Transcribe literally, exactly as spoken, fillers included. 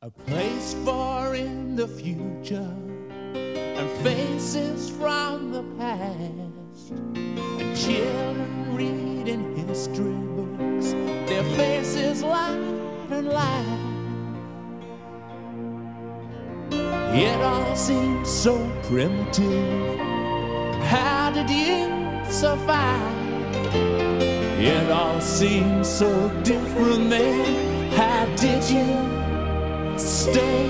A place for in the future and faces from the past, and children reading history books, their faces light and light. It all seems so primitive. How did you survive? It all seems so different, man. How did you stay